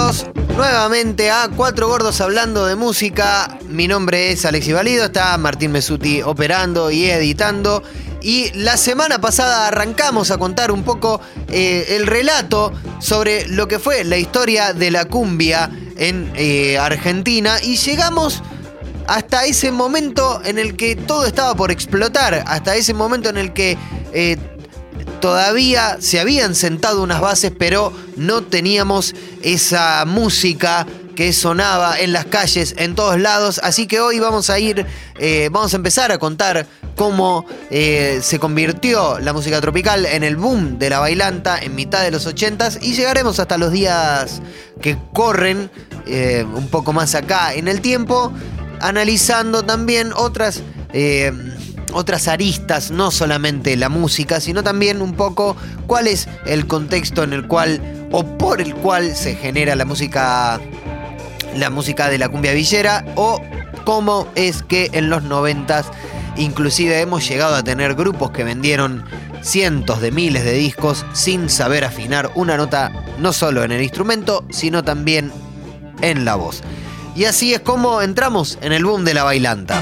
Bienvenidos nuevamente a Cuatro Gordos Hablando de Música. Mi nombre es Alexis Valido, está Martín Mesuti operando y editando. Y la semana pasada arrancamos a contar un poco el relato sobre lo que fue la historia de la cumbia en Argentina. Y llegamos hasta ese momento en el que todo estaba por explotar, hasta ese momento en el que todavía se habían sentado unas bases, pero no teníamos esa música que sonaba en las calles, en todos lados. Así que hoy vamos a empezar a contar cómo se convirtió la música tropical en el boom de la bailanta en mitad de los 80s, y llegaremos hasta los días que corren, un poco más acá en el tiempo, analizando también otras aristas, no solamente la música, sino también un poco cuál es el contexto en el cual o por el cual se genera la música de la cumbia villera, o cómo es que en los 90s inclusive hemos llegado a tener grupos que vendieron cientos de miles de discos sin saber afinar una nota, no solo en el instrumento, sino también en la voz. Y así es como entramos en el boom de la bailanta.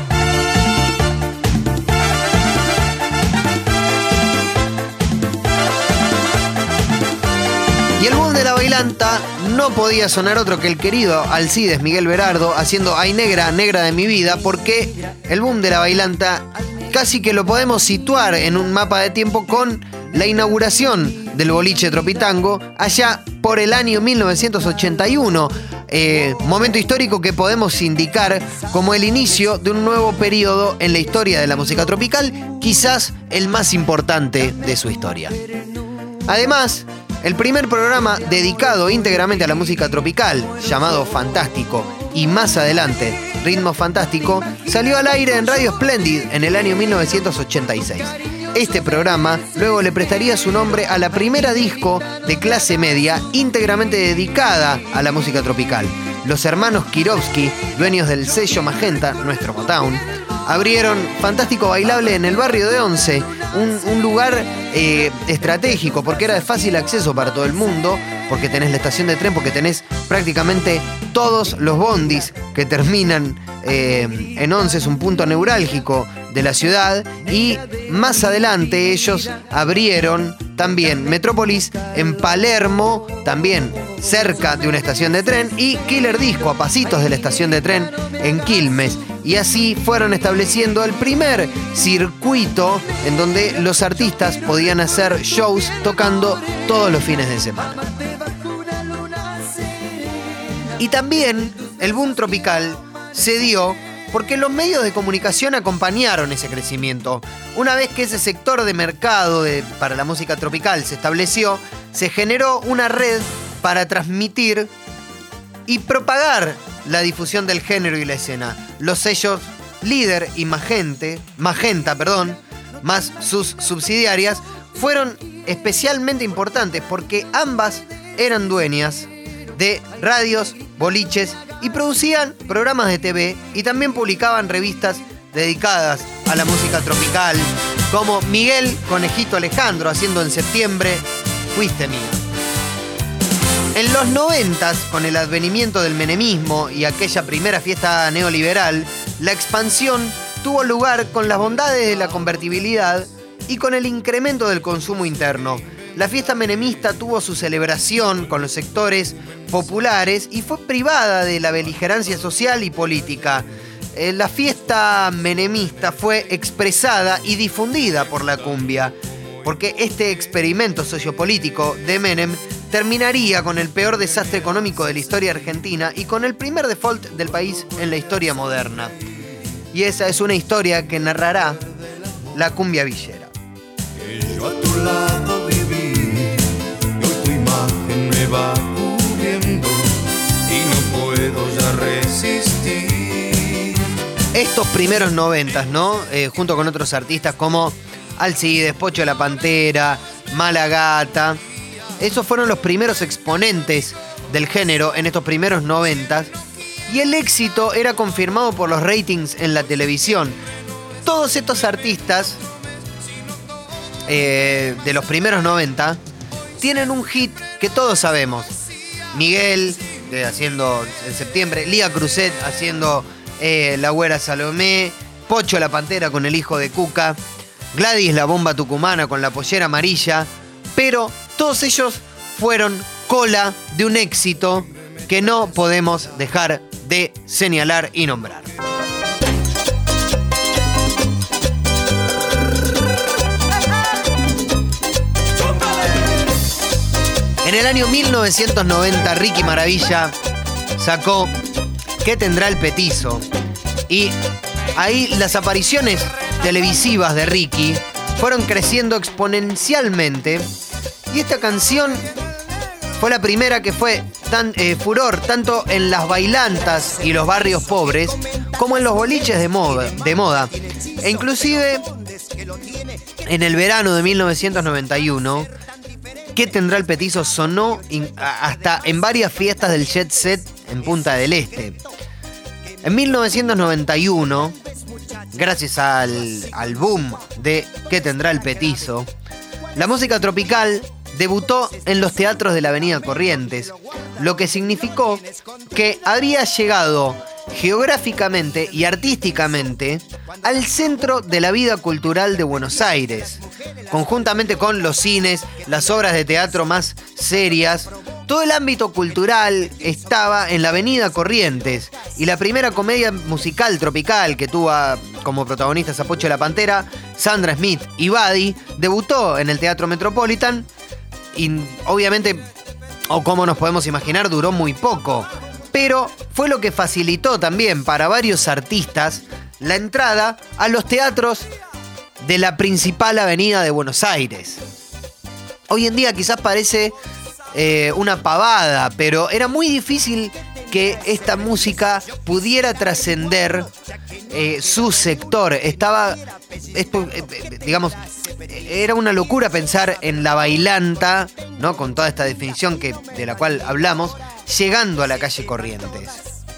Y el boom de la bailanta no podía sonar otro que el querido Alcides Miguel Berardo haciendo Ay Negra, Negra de mi vida, porque el boom de la bailanta casi que lo podemos situar en un mapa de tiempo con la inauguración del boliche Tropitango allá por el año 1981, momento histórico que podemos indicar como el inicio de un nuevo periodo en la historia de la música tropical, quizás el más importante de su historia. Además, el primer programa dedicado íntegramente a la música tropical, llamado Fantástico, y más adelante Ritmo Fantástico, salió al aire en Radio Splendid en el año 1986. Este programa luego le prestaría su nombre a la primera disco de clase media íntegramente dedicada a la música tropical. Los hermanos Kirovsky, dueños del sello Magenta, nuestro Motown, abrieron Fantástico Bailable en el barrio de Once, un lugar estratégico porque era de fácil acceso para todo el mundo, porque tenés la estación de tren, porque tenés prácticamente todos los bondis que terminan en Once, es un punto neurálgico de la ciudad. Y más adelante ellos abrieron también Metrópolis en Palermo, también cerca de una estación de tren, y Killer Disco a pasitos de la estación de tren en Quilmes. Y así fueron estableciendo el primer circuito en donde los artistas podían hacer shows tocando todos los fines de semana. Y también el boom tropical se dio porque los medios de comunicación acompañaron ese crecimiento. Una vez que ese sector de mercado para la música tropical se estableció, se generó una red para transmitir y propagar la difusión del género y la escena. Los sellos Líder y Magenta, más sus subsidiarias, fueron especialmente importantes porque ambas eran dueñas de radios, boliches, y producían programas de TV y también publicaban revistas dedicadas a la música tropical, como Miguel Conejito Alejandro haciendo En septiembre Fuiste Mía. En los 90s, con el advenimiento del menemismo y aquella primera fiesta neoliberal, la expansión tuvo lugar con las bondades de la convertibilidad y con el incremento del consumo interno. La fiesta menemista tuvo su celebración con los sectores populares y fue privada de la beligerancia social y política. La fiesta menemista fue expresada y difundida por la cumbia, porque este experimento sociopolítico de Menem terminaría con el peor desastre económico de la historia argentina y con el primer default del país en la historia moderna. Y esa es una historia que narrará la cumbia villera. Yo a tu lado viví, y hoy tu imagen me va cubriendo y no puedo ya resistir. Estos primeros 90s, ¿no? Junto con otros artistas como Alcides, Pocho de la Pantera, Mala Gata. Esos fueron los primeros exponentes del género en estos primeros 90s. Y el éxito era confirmado por los ratings en la televisión. Todos estos artistas de los primeros 90 tienen un hit que todos sabemos. Miguel, haciendo En Septiembre, Lía Cruzet haciendo La Güera Salomé, Pocho la Pantera con El Hijo de Cuca, Gladys la Bomba Tucumana con La Pollera Amarilla, pero todos ellos fueron cola de un éxito que no podemos dejar de señalar y nombrar. En el año 1990, Ricky Maravilla sacó ¿Qué tendrá el petizo? Y ahí las apariciones televisivas de Ricky fueron creciendo exponencialmente. Y esta canción fue la primera que fue furor tanto en las bailantas y los barrios pobres como en los boliches de moda. E inclusive en el verano de 1991, ¿Qué tendrá el petizo? Sonó hasta en varias fiestas del Jet Set en Punta del Este. En 1991, gracias al boom de ¿Qué tendrá el petizo?, la música tropical debutó en los teatros de la Avenida Corrientes, lo que significó que habría llegado geográficamente y artísticamente al centro de la vida cultural de Buenos Aires, conjuntamente con los cines, las obras de teatro más serias. Todo el ámbito cultural estaba en la Avenida Corrientes, y la primera comedia musical tropical que tuvo como protagonistas a Pocho la Pantera, Sandra Smith y Buddy, debutó en el Teatro Metropolitan y obviamente, o como nos podemos imaginar, duró muy poco, pero fue lo que facilitó también para varios artistas la entrada a los teatros de la principal avenida de Buenos Aires. Hoy en día quizás parece una pavada, pero era muy difícil que esta música pudiera trascender su sector. Era una locura pensar en la bailanta, ¿no?, con toda esta definición de la cual hablamos, llegando a la calle Corrientes.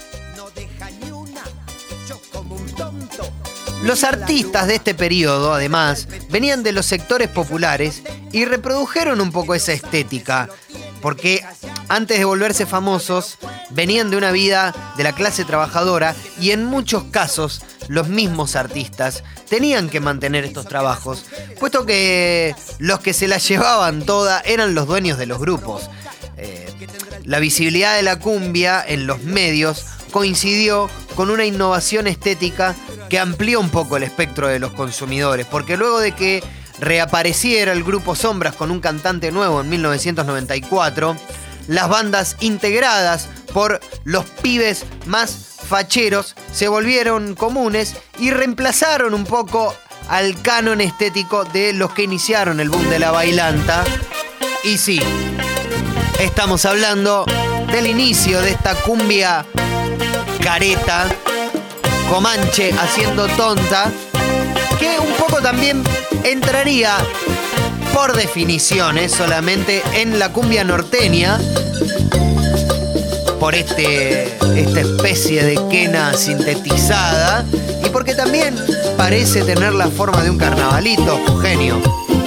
Los artistas de este periodo, además, venían de los sectores populares y reprodujeron un poco esa estética, porque antes de volverse famosos, venían de una vida de la clase trabajadora y en muchos casos los mismos artistas tenían que mantener estos trabajos, puesto que los que se la llevaban toda eran los dueños de los grupos. La visibilidad de la cumbia en los medios coincidió con una innovación estética que amplió un poco el espectro de los consumidores, porque luego de que reapareciera el grupo Sombras con un cantante nuevo en 1994, las bandas integradas por los pibes más facheros se volvieron comunes y reemplazaron un poco al canon estético de los que iniciaron el boom de la bailanta. Y sí, estamos hablando del inicio de esta cumbia careta, Comanche haciendo tonta, que un poco también entraría por definiciones solamente en la cumbia norteña, por esta especie de quena sintetizada, y porque también parece tener la forma de un carnavalito, Eugenio.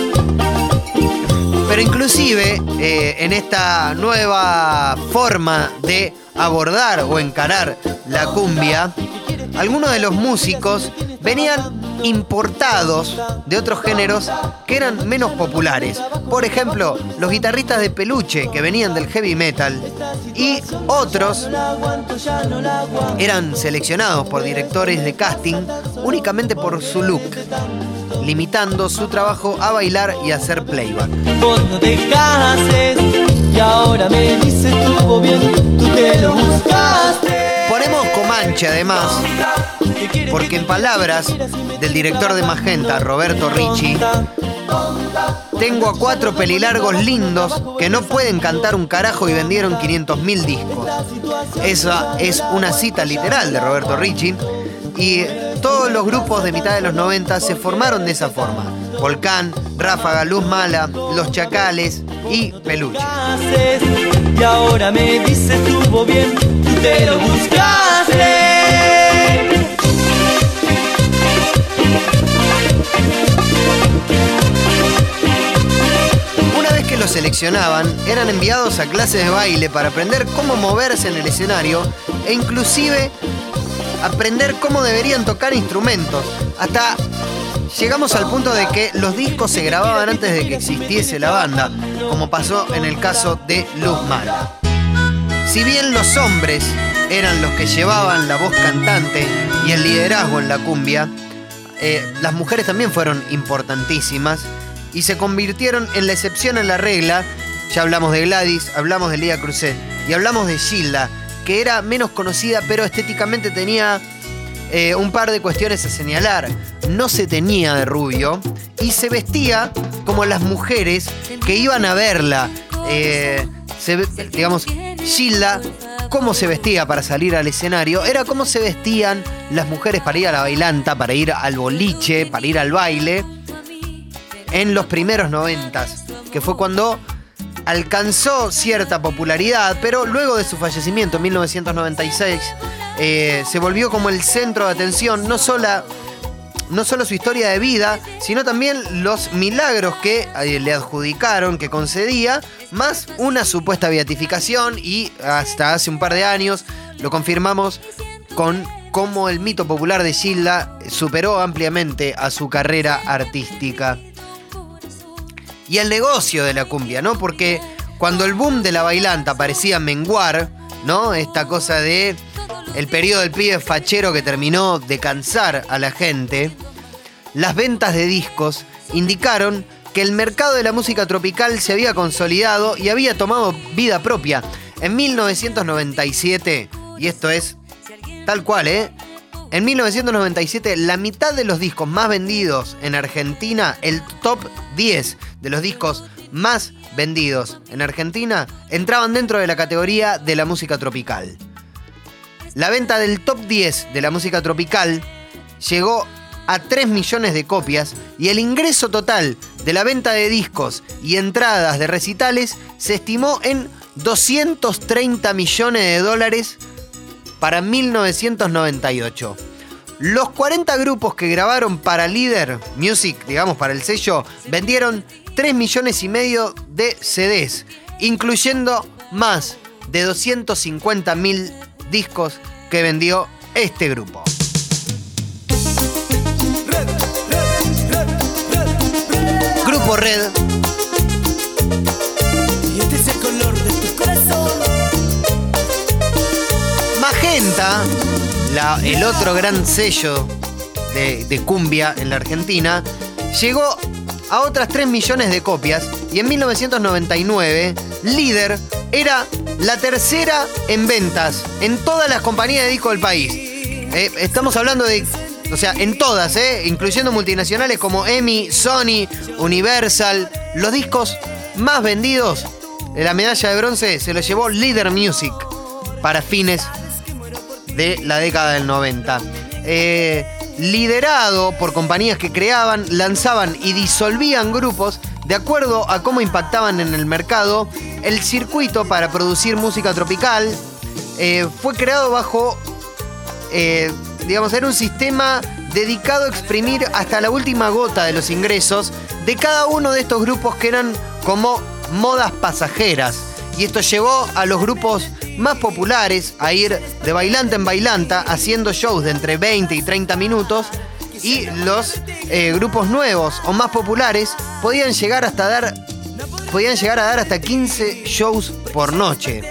Pero inclusive en esta nueva forma de abordar o encarar la cumbia, algunos de los músicos venían importados de otros géneros que eran menos populares. Por ejemplo, los guitarristas de Peluche, que venían del heavy metal, y otros eran seleccionados por directores de casting únicamente por su look, limitando su trabajo a bailar y hacer playback. Vos no te cases y ahora me dices estuvo bien, tú te lo buscaste. Ponemos Comanche además, porque en palabras del director de Magenta, Roberto Ricci, tengo a 4 pelilargos lindos que no pueden cantar un carajo y vendieron 500.000 discos. Esa es una cita literal de Roberto Ricci, y todos los grupos de mitad de los 90 se formaron de esa forma: Volcán, Ráfaga, Luz Mala, Los Chacales y Peluche. Y ahora me dices estuvo bien, tú te lo buscaste. los seleccionaban, eran enviados a clases de baile para aprender cómo moverse en el escenario e inclusive aprender cómo deberían tocar instrumentos. Hasta llegamos al punto de que los discos se grababan antes de que existiese la banda, como pasó en el caso de Luz Mala. Si bien los hombres eran los que llevaban la voz cantante y el liderazgo en la cumbia, las mujeres también fueron importantísimas y se convirtieron en la excepción en la regla. Ya hablamos de Gladys, hablamos de Lía Cruzet y hablamos de Gilda, que era menos conocida, pero estéticamente tenía un par de cuestiones a señalar. No se teñía de rubio y se vestía como las mujeres que iban a verla. Digamos, Gilda, cómo se vestía para salir al escenario, era cómo se vestían las mujeres para ir a la bailanta, para ir al boliche, para ir al baile, en los primeros 90s, que fue cuando alcanzó cierta popularidad, pero luego de su fallecimiento en 1996 se volvió como el centro de atención, no solo su historia de vida, sino también los milagros que le adjudicaron, que concedía, más una supuesta beatificación, y hasta hace un par de años lo confirmamos con cómo el mito popular de Gilda superó ampliamente a su carrera artística. Y el negocio de la cumbia, ¿no? Porque cuando el boom de la bailanta parecía menguar, ¿no? Esta cosa de el periodo del pibe fachero que terminó de cansar a la gente, las ventas de discos indicaron que el mercado de la música tropical se había consolidado y había tomado vida propia. En 1997, y esto es tal cual, en 1997, la mitad de los discos más vendidos en Argentina, el top 10 de los discos más vendidos en Argentina, entraban dentro de la categoría de la música tropical. La venta del top 10 de la música tropical llegó a 3 millones de copias y el ingreso total de la venta de discos y entradas de recitales se estimó en $230 millones para 1998. Los 40 grupos que grabaron para Líder Music, digamos para el sello, vendieron 3,5 millones de CDs, incluyendo más de 250.000 discos que vendió este grupo. Grupo Red. Y este es el color de tu corazón. Magenta, el otro gran sello de cumbia en la Argentina, llegó a otras 3 millones de copias y en 1999 Líder era la tercera en ventas en todas las compañías de discos del país. Estamos hablando de, o sea, en todas, incluyendo multinacionales como EMI, Sony, Universal. Los discos más vendidos, la medalla de bronce se lo llevó Líder Music para fines de la década del 90. Liderado por compañías que creaban, lanzaban y disolvían grupos de acuerdo a cómo impactaban en el mercado. El circuito para producir música tropical fue creado bajo, era un sistema dedicado a exprimir hasta la última gota de los ingresos de cada uno de estos grupos que eran como modas pasajeras. Y esto llevó a los grupos más populares a ir de bailanta en bailanta haciendo shows de entre 20 y 30 minutos, y los grupos nuevos o más populares podían llegar a dar hasta 15 shows por noche.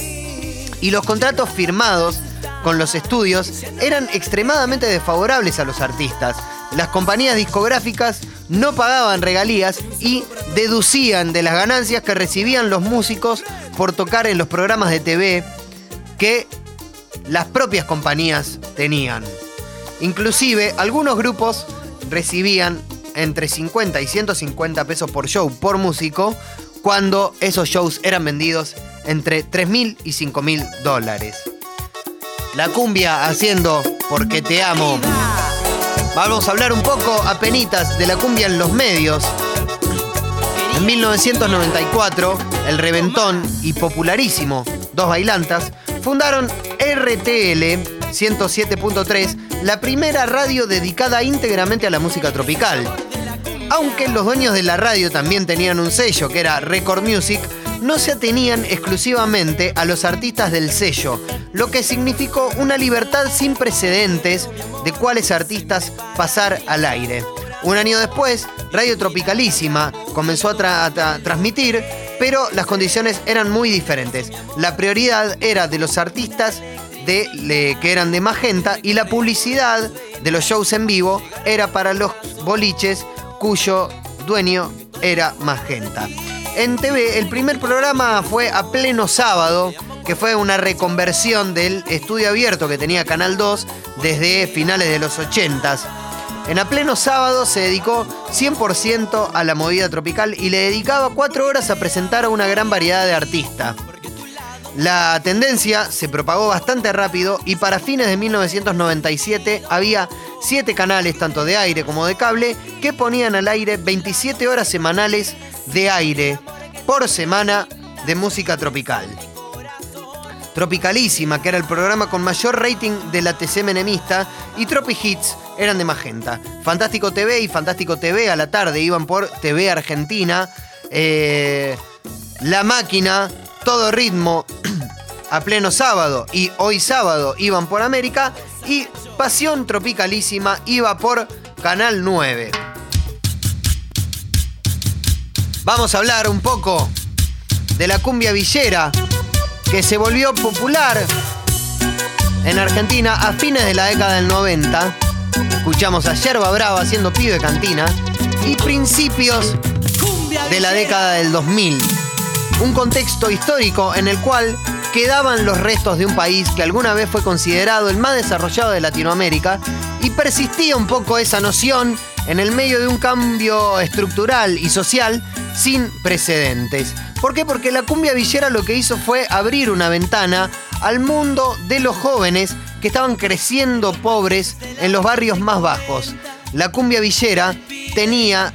Y los contratos firmados con los estudios eran extremadamente desfavorables a los artistas. Las compañías discográficas no pagaban regalías y deducían de las ganancias que recibían los músicos por tocar en los programas de TV que las propias compañías tenían. Inclusive, algunos grupos recibían entre 50 y 150 pesos por show por músico, cuando esos shows eran vendidos entre $3.000 y $5.000. La cumbia haciendo Porque Te Amo. Vamos a hablar un poco apenitas de la cumbia en los medios. En 1994, el Reventón y popularísimo Dos Bailantas fundaron RTL 107.3, la primera radio dedicada íntegramente a la música tropical. Aunque los dueños de la radio también tenían un sello, que era Record Music, no se atenían exclusivamente a los artistas del sello, lo que significó una libertad sin precedentes de cuáles artistas pasar al aire. Un año después, Radio Tropicalísima comenzó a transmitir, pero las condiciones eran muy diferentes. La prioridad era de los artistas que eran de Magenta, y la publicidad de los shows en vivo era para los boliches cuyo dueño era Magenta. En TV, el primer programa fue A Pleno Sábado, que fue una reconversión del estudio abierto que tenía Canal 2 desde finales de los 80s. En A Pleno Sábado se dedicó 100% a la movida tropical y le dedicaba 4 horas a presentar a una gran variedad de artistas. La tendencia se propagó bastante rápido y para fines de 1997 había 7 canales, tanto de aire como de cable, que ponían al aire 27 horas semanales de aire por semana de música tropical. Tropicalísima, que era el programa con mayor rating de la TC menemista, y Tropi Hits eran de Magenta. Fantástico TV y Fantástico TV a la tarde iban por TV Argentina. La Máquina, Todo Ritmo, A Pleno Sábado y Hoy Sábado iban por América, y Pasión Tropicalísima iba por Canal 9. Vamos a hablar un poco de la cumbia villera, que se volvió popular en Argentina a fines de la década del 90. Escuchamos a Yerba Brava haciendo Pibe Cantina, y principios de la década del 2000. Un contexto histórico en el cual quedaban los restos de un país que alguna vez fue considerado el más desarrollado de Latinoamérica, y persistía un poco esa noción en el medio de un cambio estructural y social sin precedentes. ¿Por qué? Porque la cumbia villera lo que hizo fue abrir una ventana al mundo de los jóvenes que estaban creciendo pobres en los barrios más bajos. La cumbia villera tenía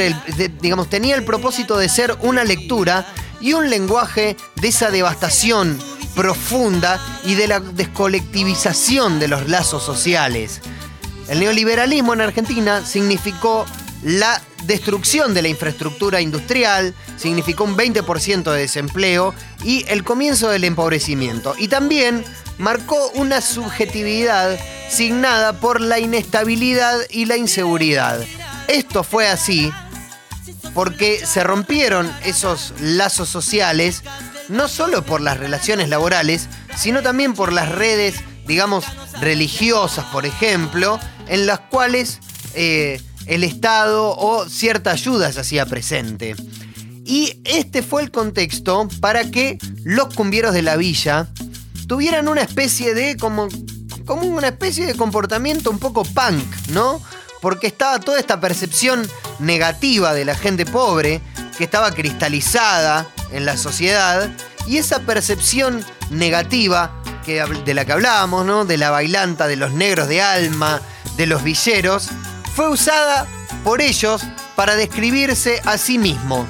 el propósito de ser una lectura y un lenguaje de esa devastación profunda y de la descolectivización de los lazos sociales. El neoliberalismo en Argentina significó la destrucción de la infraestructura industrial, significó un 20% de desempleo y el comienzo del empobrecimiento. Y también marcó una subjetividad signada por la inestabilidad y la inseguridad. Esto fue así porque se rompieron esos lazos sociales, no solo por las relaciones laborales, sino también por las redes, religiosas, por ejemplo, en las cuales el Estado o cierta ayuda se hacía presente. Y este fue el contexto para que los cumbieros de la villa tuvieran una especie de como una especie de comportamiento un poco punk, ¿no? Porque estaba toda esta percepción negativa de la gente pobre que estaba cristalizada en la sociedad, y esa percepción negativa de la que hablábamos, ¿no? De la bailanta, de los negros de alma, de los villeros, fue usada por ellos para describirse a sí mismo,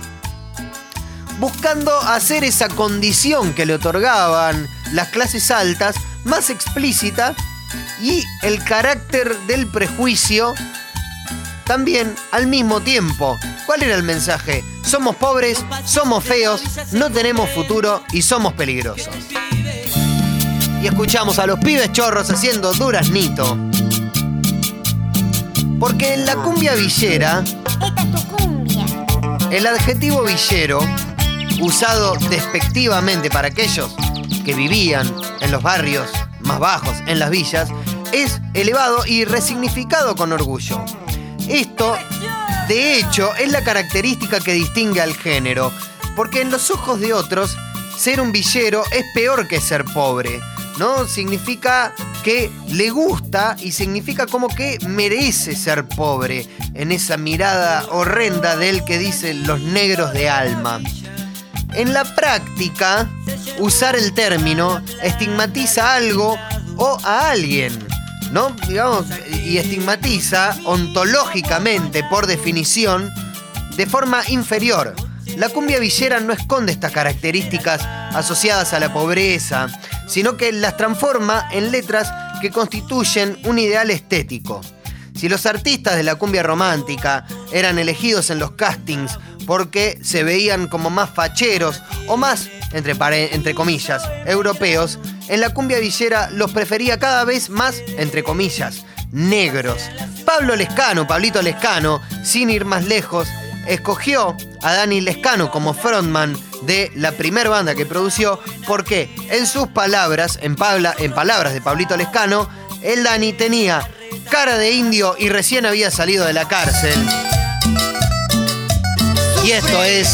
buscando hacer esa condición que le otorgaban las clases altas más explícita, y el carácter del prejuicio también al mismo tiempo. ¿Cuál era el mensaje? Somos pobres, somos feos, no tenemos futuro y somos peligrosos. Y escuchamos a los Pibes Chorros haciendo Duraznito. Porque en la cumbia villera, esta es tu cumbia. El adjetivo villero, usado despectivamente para aquellos que vivían en los barrios más bajos, en las villas, es elevado y resignificado con orgullo. Esto, de hecho, es la característica que distingue al género, porque en los ojos de otros, ser un villero es peor que ser pobre, ¿no? Significa que le gusta y significa como que merece ser pobre, en esa mirada horrenda del que dice los negros de alma. En la práctica, usar el término estigmatiza algo o a alguien, ¿no? Y estigmatiza ontológicamente, por definición, de forma inferior. La cumbia villera no esconde estas características asociadas a la pobreza, sino que las transforma en letras que constituyen un ideal estético. Si los artistas de la cumbia romántica eran elegidos en los castings porque se veían como más facheros o más, entre comillas, europeos, en la cumbia villera los prefería cada vez más, entre comillas, negros. Pablito Lescano, sin ir más lejos, escogió a Dani Lescano como frontman de la primer banda que produció porque, en sus palabras, en palabras de Pablito Lescano, el Dani tenía cara de indio y recién había salido de la cárcel. Y esto es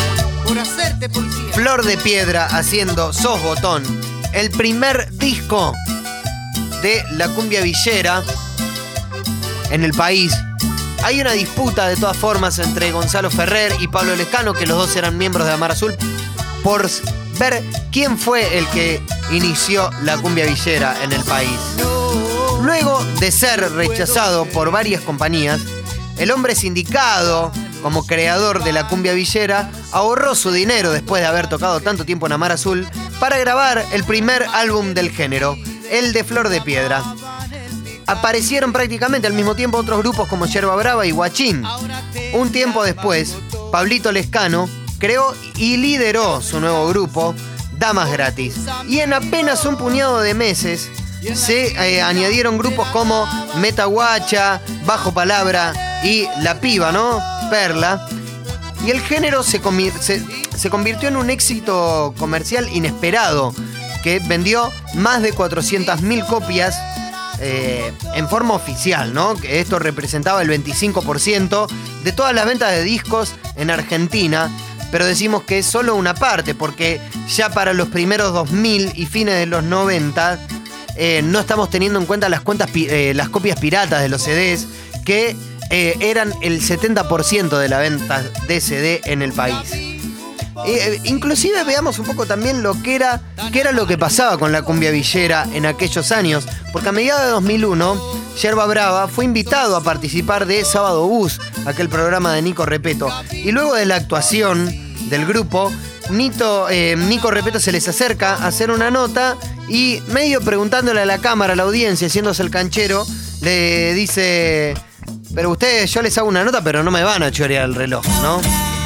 Flor de Piedra haciendo Sos Botón, el primer disco de la cumbia villera en el país. Hay una disputa de todas formas entre Gonzalo Ferrer y Pablo Lescano, que los dos eran miembros de Amar Azul, por ver quién fue el que inició la cumbia villera en el país. Luego de ser rechazado por varias compañías, el hombre sindicado como creador de la cumbia villera ahorró su dinero después de haber tocado tanto tiempo en Amar Azul para grabar el primer álbum del género, el de Flor de Piedra. Aparecieron prácticamente al mismo tiempo otros grupos como Yerba Brava y Guachín. Un tiempo después, Pablito Lescano creó y lideró su nuevo grupo, Damas Gratis. Y en apenas un puñado de meses se añadieron grupos como Metaguacha, Bajo Palabra y La Piba, ¿no? Perla. Y el género se convirtió en un éxito comercial inesperado, que vendió más de 400.000 copias en forma oficial, ¿no? Esto representaba el 25% de todas las ventas de discos en Argentina, pero decimos que es solo una parte, porque ya para los primeros 2000 y fines de los 90 no estamos teniendo en cuenta las copias piratas de los CDs, que eran el 70% de la venta de CD en el país. Inclusive veamos un poco también qué era lo que pasaba con la cumbia villera en aquellos años, porque a mediados de 2001 Yerba Brava fue invitado a participar de Sábado Bus, aquel programa de Nico Repetto, y luego de la actuación del grupo, Nico Repetto se les acerca a hacer una nota y, medio preguntándole a la cámara, a la audiencia, haciéndose el canchero, le dice: pero ustedes, yo les hago una nota, pero no me van a chorear el reloj, ¿no?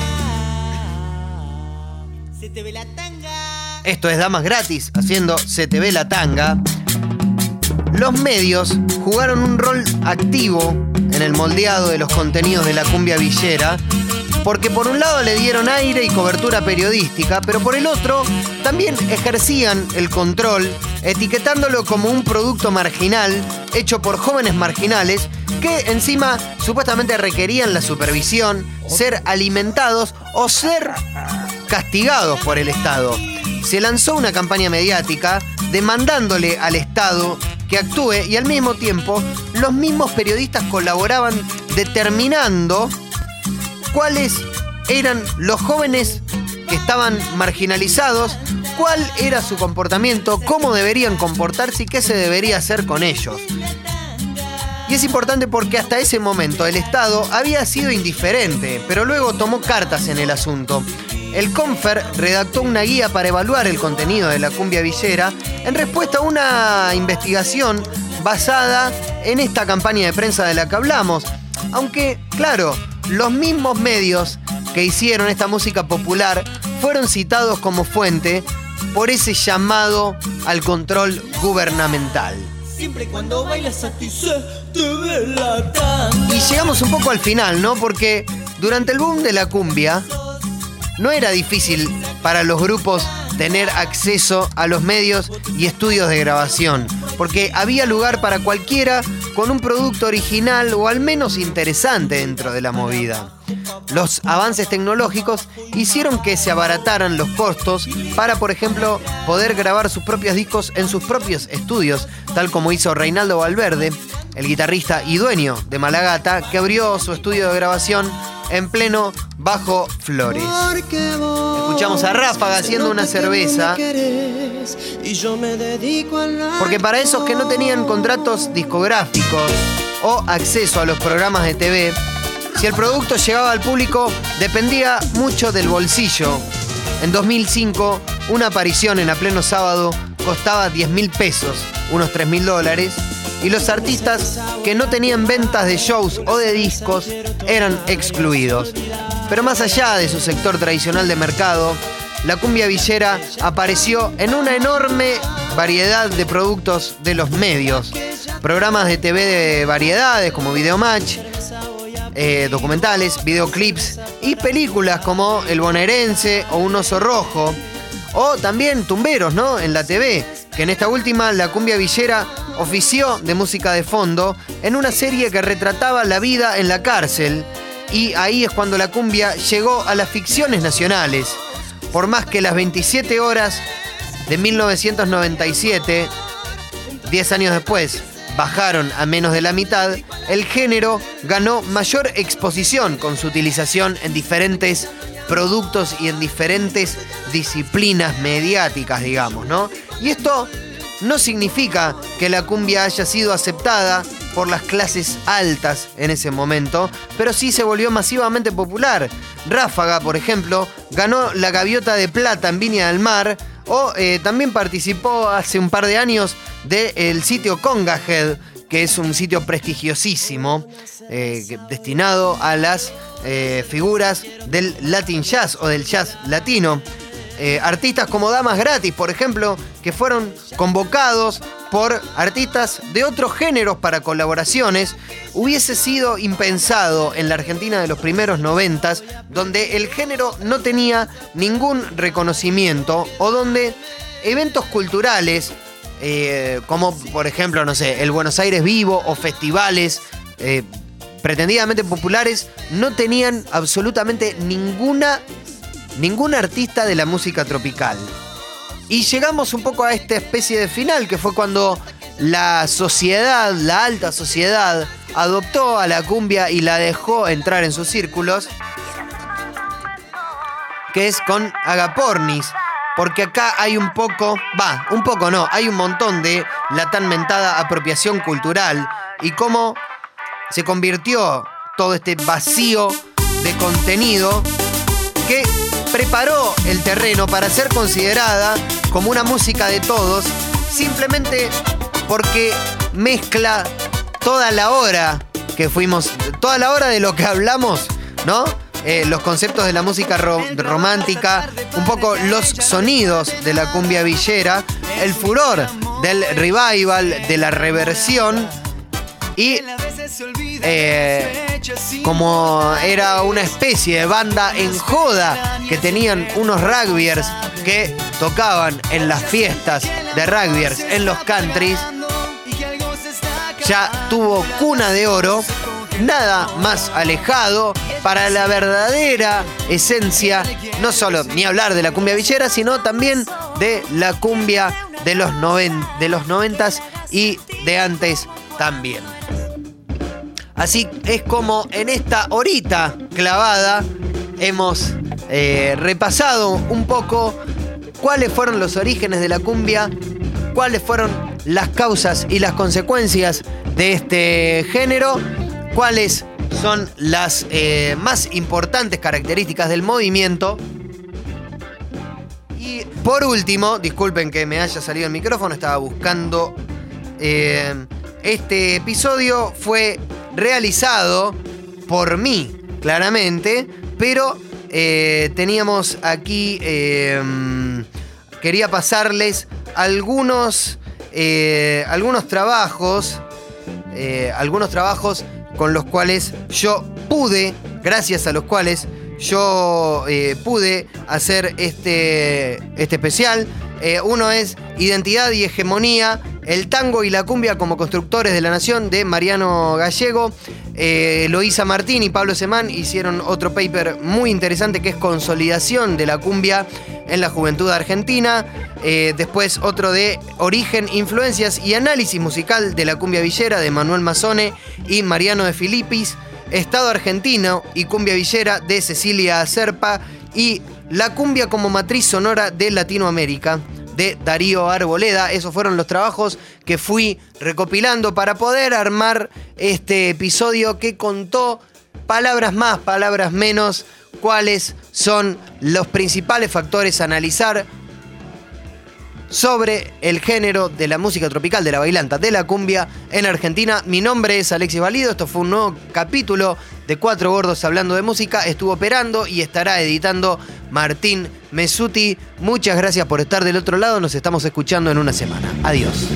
Se te ve la tanga. Esto es Damas Gratis haciendo Se te ve la tanga. Los medios jugaron un rol activo en el moldeado de los contenidos de la cumbia villera, porque por un lado le dieron aire y cobertura periodística, pero por el otro también ejercían el control, etiquetándolo como un producto marginal hecho por jóvenes marginales que encima supuestamente requerían la supervisión, ser alimentados o ser castigados por el Estado. Se lanzó una campaña mediática demandándole al Estado que actúe, y al mismo tiempo los mismos periodistas colaboraban determinando cuáles eran los jóvenes que estaban marginalizados, cuál era su comportamiento, cómo deberían comportarse y qué se debería hacer con ellos. Y es importante porque hasta ese momento el Estado había sido indiferente, pero luego tomó cartas en el asunto. El Confer redactó una guía para evaluar el contenido de la cumbia villera en respuesta a una investigación basada en esta campaña de prensa de la que hablamos. Aunque, claro, los mismos medios que hicieron esta música popular fueron citados como fuente por ese llamado al control gubernamental. Siempre cuando bailas a ti se te ve la tanga. Y llegamos un poco al final, ¿no? Porque durante el boom de la cumbia no era difícil para los grupos tener acceso a los medios y estudios de grabación, porque había lugar para cualquiera con un producto original o al menos interesante dentro de la movida. Los avances tecnológicos hicieron que se abarataran los costos para, por ejemplo, poder grabar sus propios discos en sus propios estudios, tal como hizo Reinaldo Valverde, el guitarrista y dueño de Malagata, que abrió su estudio de grabación en pleno Bajo Flores. Escuchamos a Ráfaga haciendo una cerveza, porque para esos que no tenían contratos discográficos o acceso a los programas de TV, si el producto llegaba al público dependía mucho del bolsillo. En 2005, una aparición en A Pleno Sábado costaba 10.000 pesos, unos $3.000, y los artistas que no tenían ventas de shows o de discos eran excluidos. Pero más allá de su sector tradicional de mercado, la cumbia villera apareció en una enorme variedad de productos de los medios. Programas de TV de variedades como Videomatch, documentales, videoclips y películas como El Bonaerense o Un Oso Rojo. O también tumberos, ¿no? En la TV, que en esta última la cumbia villera ofició de música de fondo en una serie que retrataba la vida en la cárcel. Y ahí es cuando la cumbia llegó a las ficciones nacionales. Por más que las 27 horas de 1997, 10 años después, bajaron a menos de la mitad, el género ganó mayor exposición con su utilización en diferentes productos y en diferentes disciplinas mediáticas, digamos, ¿no? Y esto no significa que la cumbia haya sido aceptada por las clases altas en ese momento, pero sí se volvió masivamente popular. Ráfaga, por ejemplo, ganó la Gaviota de Plata en Viña del Mar, o también participó hace un par de años del sitio Congahead, que es un sitio prestigiosísimo destinado a las figuras del Latin Jazz o del jazz latino. Artistas como Damas Gratis, por ejemplo, que fueron convocados por artistas de otros géneros para colaboraciones, hubiese sido impensado en la Argentina de los primeros 90s, donde el género no tenía ningún reconocimiento o donde eventos culturales, como por ejemplo, no sé, el Buenos Aires Vivo o festivales pretendidamente populares, no tenían absolutamente ningún artista de la música tropical. Y llegamos un poco a esta especie de final, que fue cuando la sociedad, la alta sociedad, adoptó a la cumbia y la dejó entrar en sus círculos, que es con Agapornis. Porque acá hay un montón de la tan mentada apropiación cultural y cómo se convirtió todo este vacío de contenido que preparó el terreno para ser considerada como una música de todos, simplemente porque mezcla toda la hora de lo que hablamos, ¿no? Los conceptos de la música romántica, un poco los sonidos de la cumbia villera, el furor del revival, de la reversión y como era una especie de banda en joda que tenían unos rugbyers que tocaban en las fiestas de rugbyers en los countries, ya tuvo cuna de oro. Nada más alejado para la verdadera esencia, no solo ni hablar de la cumbia villera, sino también de la cumbia de los 90s y de antes también. Así es como en esta horita clavada hemos repasado un poco cuáles fueron los orígenes de la cumbia, cuáles fueron las causas y las consecuencias de este género, cuáles son las más importantes características del movimiento. Y por último, disculpen que me haya salido el micrófono, estaba buscando. Este episodio fue realizado por mí, claramente, pero teníamos aquí, quería pasarles algunos trabajos con los cuales gracias a los cuales yo pude hacer este especial. Uno es Identidad y Hegemonía, el tango y la cumbia como constructores de la nación, de Mariano Gallego. Eloísa Martín y Pablo Semán hicieron otro paper muy interesante que es Consolidación de la cumbia en la juventud argentina. Después otro de Origen, Influencias y Análisis musical de la cumbia villera, de Manuel Mazzone y Mariano de Filippis. Estado argentino y cumbia villera, de Cecilia Serpa. Y La cumbia como matriz sonora de Latinoamérica, de Darío Arboleda. Esos fueron los trabajos que fui recopilando para poder armar este episodio que contó, palabras más, palabras menos, cuáles son los principales factores a analizar sobre el género de la música tropical, de la bailanta, de la cumbia en Argentina. Mi nombre es Alexis Valido, esto fue un nuevo capítulo de Cuatro Gordos Hablando de Música. Estuvo operando y estará editando Martín Mesuti. Muchas gracias por estar del otro lado, nos estamos escuchando en una semana. Adiós.